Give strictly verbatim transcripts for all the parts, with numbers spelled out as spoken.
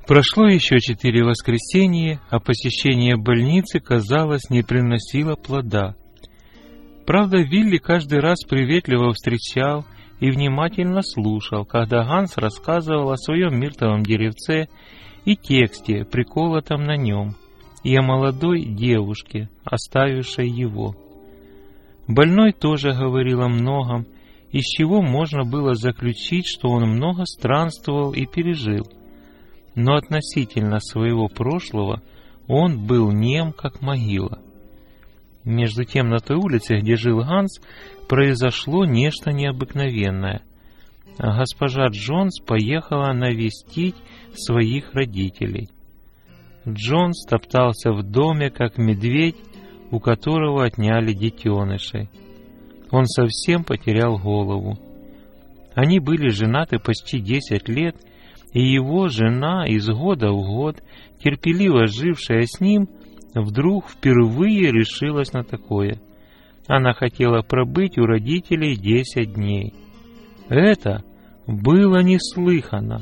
Прошло еще четыре воскресенья, а посещение больницы, казалось, не приносило плода. Правда, Вилли каждый раз приветливо встречал и внимательно слушал, когда Ганс рассказывал о своем миртовом деревце и тексте, приколотом на нем, и о молодой девушке, оставившей его. Больной тоже говорил о многом, из чего можно было заключить, что он много странствовал и пережил. Но относительно своего прошлого он был нем, как могила. Между тем, на той улице, где жил Ганс, произошло нечто необыкновенное. Госпожа Джонс поехала навестить своих родителей. Джонс топтался в доме, как медведь, у которого отняли детенышей. Он совсем потерял голову. Они были женаты почти десять лет, и его жена, из года в год, терпеливо жившая с ним, вдруг впервые решилась на такое. Она хотела пробыть у родителей десять дней. Это было неслыханно.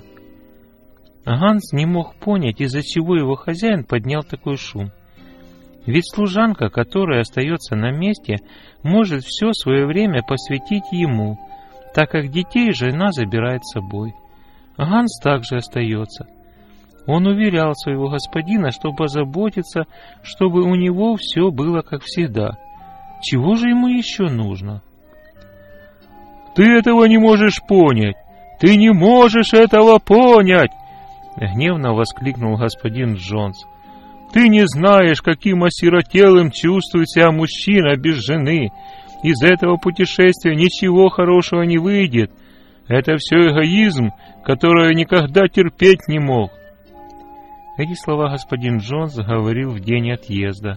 Ганс не мог понять, из-за чего его хозяин поднял такой шум. Ведь служанка, которая остается на месте, может все свое время посвятить ему, так как детей жена забирает с собой. Ганс также остается. Он уверял своего господина, чтобы позаботиться, чтобы у него все было как всегда. Чего же ему еще нужно? «Ты этого не можешь понять! Ты не можешь этого понять!» Гневно воскликнул господин Джонс. «Ты не знаешь, каким осиротелым чувствует себя мужчина без жены. Из этого путешествия ничего хорошего не выйдет. Это все эгоизм, который я никогда терпеть не мог». Эти слова господин Джонс говорил в день отъезда.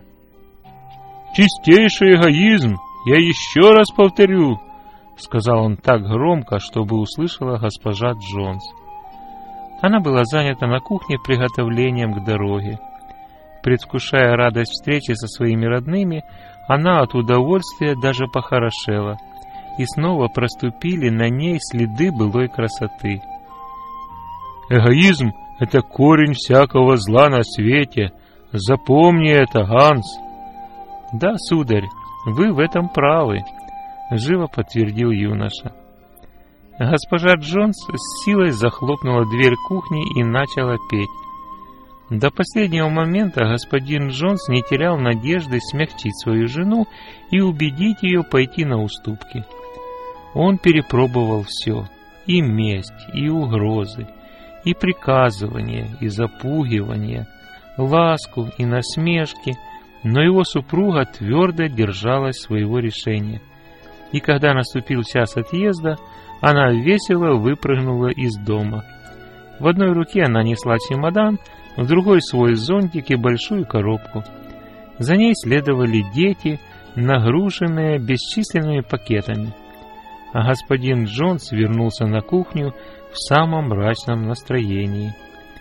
«Чистейший эгоизм, я еще раз повторю», — сказал он так громко, чтобы услышала госпожа Джонс. Она была занята на кухне приготовлением к дороге. Предвкушая радость встречи со своими родными, она от удовольствия даже похорошела, и снова проступили на ней следы былой красоты. «Эгоизм — это корень всякого зла на свете. Запомни это, Ганс». «Да, сударь, вы в этом правы», — живо подтвердил юноша. Госпожа Джонс с силой захлопнула дверь кухни и начала петь. До последнего момента господин Джонс не терял надежды смягчить свою жену и убедить ее пойти на уступки. Он перепробовал все — и месть, и угрозы, и приказывания, и запугивания, ласку и насмешки, но его супруга твердо держалась своего решения. И когда наступил час отъезда, она весело выпрыгнула из дома. В одной руке она несла чемодан, в другой свой зонтик и большую коробку. За ней следовали дети, нагруженные бесчисленными пакетами. А господин Джонс вернулся на кухню в самом мрачном настроении.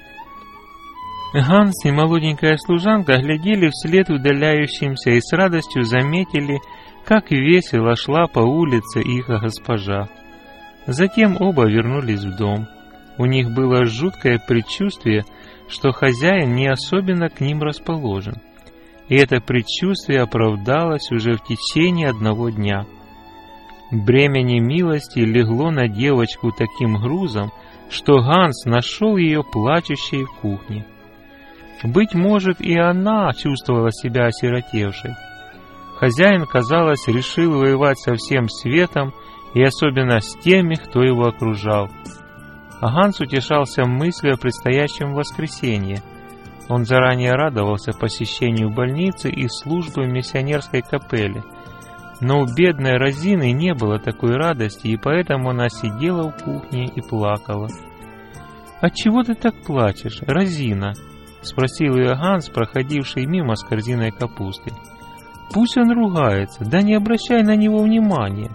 Ганс и молоденькая служанка глядели вслед удаляющимся и с радостью заметили, как весело шла по улице их госпожа. Затем оба вернулись в дом. У них было жуткое предчувствие, что хозяин не особенно к ним расположен. И это предчувствие оправдалось уже в течение одного дня. Бремя немилости легло на девочку таким грузом, что Ганс нашел ее плачущей в кухне. Быть может, и она чувствовала себя осиротевшей. Хозяин, казалось, решил воевать со всем светом, и особенно с теми, кто его окружал. А Ганс утешался мыслью о предстоящем воскресенье. Он заранее радовался посещению больницы и службы в миссионерской капелле. Но у бедной Розины не было такой радости, и поэтому она сидела в кухне и плакала. «Отчего ты так плачешь, Розина?» — спросил ее Ганс, проходивший мимо с корзиной капусты. «Пусть он ругается, да не обращай на него внимания».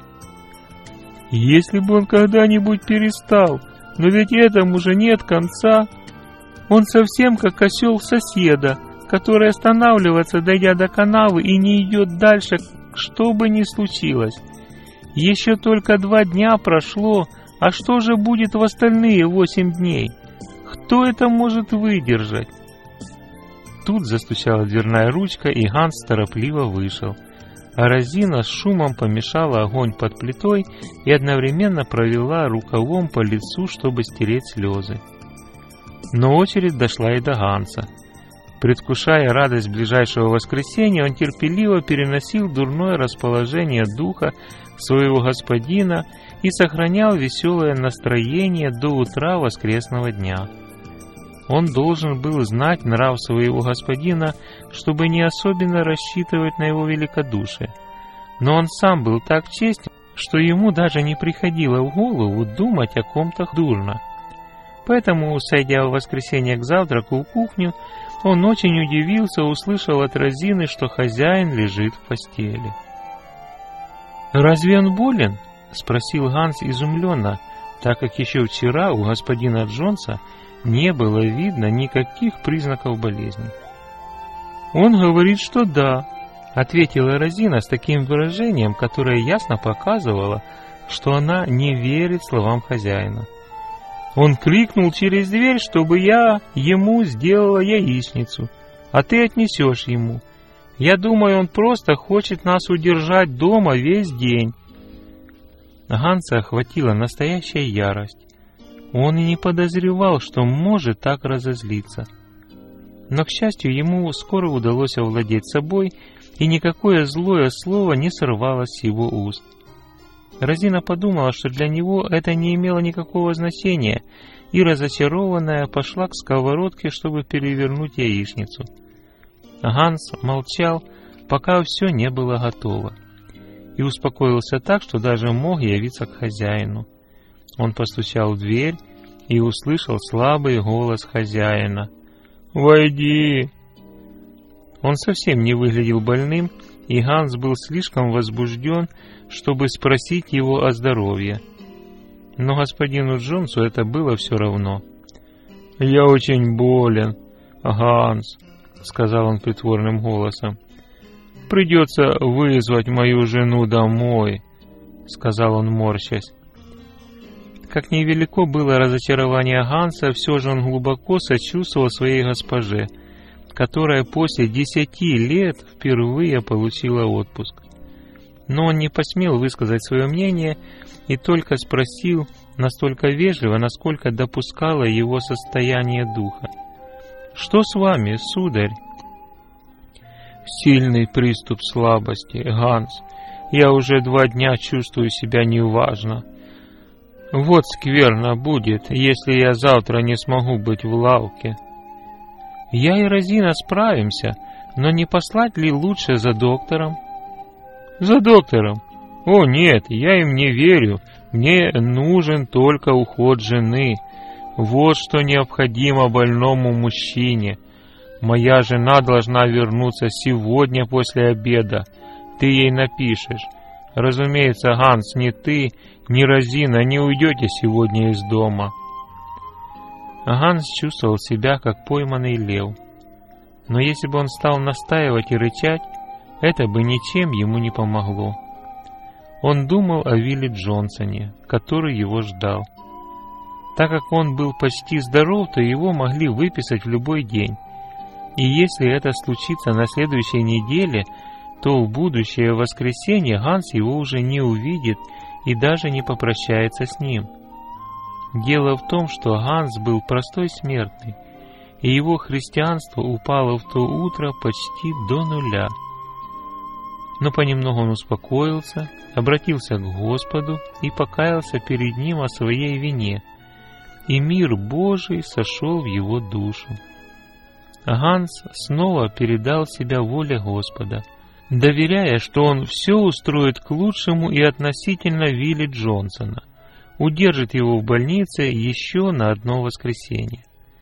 «Если бы он когда-нибудь перестал, но ведь этому же нет конца. Он совсем как осел соседа, который останавливается, дойдя до канавы, и не идет дальше, что бы ни случилось. Еще только два дня прошло, а что же будет в остальные восемь дней? Кто это может выдержать? Тут застучала дверная ручка, и Ганс торопливо вышел. А Розина с шумом помешала огонь под плитой и одновременно провела рукавом по лицу, чтобы стереть слезы. Но очередь дошла и до Ганса. Предвкушая радость ближайшего воскресенья, он терпеливо переносил дурное расположение духа своего господина и сохранял веселое настроение до утра воскресного дня. Он должен был знать нрав своего господина, чтобы не особенно рассчитывать на его великодушие. Но он сам был так честен, что ему даже не приходило в голову думать о ком-то дурно. Поэтому, сойдя в воскресенье к завтраку в кухню, он очень удивился, услышав от Розины, что хозяин лежит в постели. «Разве он болен?» — спросил Ганс изумленно, так как еще вчера у господина Джонса не было видно никаких признаков болезни. «Он говорит, что да», — ответила Розина с таким выражением, которое ясно показывало, что она не верит словам хозяина. «Он крикнул через дверь, чтобы я ему сделала яичницу, а ты отнесешь ему. Я думаю, он просто хочет нас удержать дома весь день». Ганса охватила настоящая ярость. Он и не подозревал, что может так разозлиться. Но, к счастью, ему скоро удалось овладеть собой, и никакое злое слово не сорвалось с его уст. Розина подумала, что для него это не имело никакого значения, и, разочарованная, пошла к сковородке, чтобы перевернуть яичницу. Ганс молчал, пока все не было готово, и успокоился так, что даже мог явиться к хозяину. Он постучал в дверь и услышал слабый голос хозяина. «Войди!» Он совсем не выглядел больным, и Ганс был слишком возбужден, чтобы спросить его о здоровье. Но господину Джонсу это было все равно. «Я очень болен, Ганс», — сказал он притворным голосом. «Придется вызвать мою жену домой», — сказал он, морщась. Как невелико было разочарование Ганса, все же он глубоко сочувствовал своей госпоже, которая после десяти лет впервые получила отпуск. Но он не посмел высказать свое мнение и только спросил настолько вежливо, насколько допускало его состояние духа. «Что с вами, сударь?» «Сильный приступ слабости, Ганс. Я уже два дня чувствую себя неважно. Вот скверно будет, если я завтра не смогу быть в лавке». «Я и Розина справимся, но не послать ли лучше за доктором?» «За доктором? О нет, я им не верю. Мне нужен только уход жены. Вот что необходимо больному мужчине. Моя жена должна вернуться сегодня после обеда. Ты ей напишешь. Разумеется, Ганс, ни ты, ни Розина не уйдете сегодня из дома». Ганс чувствовал себя как пойманный лев. Но если бы он стал настаивать и рычать, это бы ничем ему не помогло. Он думал о Вилли Джонсоне, который его ждал. Так как он был почти здоров, то его могли выписать в любой день. И если это случится на следующей неделе, то в будущее воскресенье Ганс его уже не увидит и даже не попрощается с ним. Дело в том, что Ганс был простой смертный, и его христианство упало в то утро почти до нуля. Но понемногу он успокоился, обратился к Господу и покаялся перед Ним о своей вине, и мир Божий сошел в его душу. Ганс снова передал себя воле Господа, доверяя, что он все устроит к лучшему и относительно Вилли Джонсона, удержит его в больнице еще на одно воскресенье.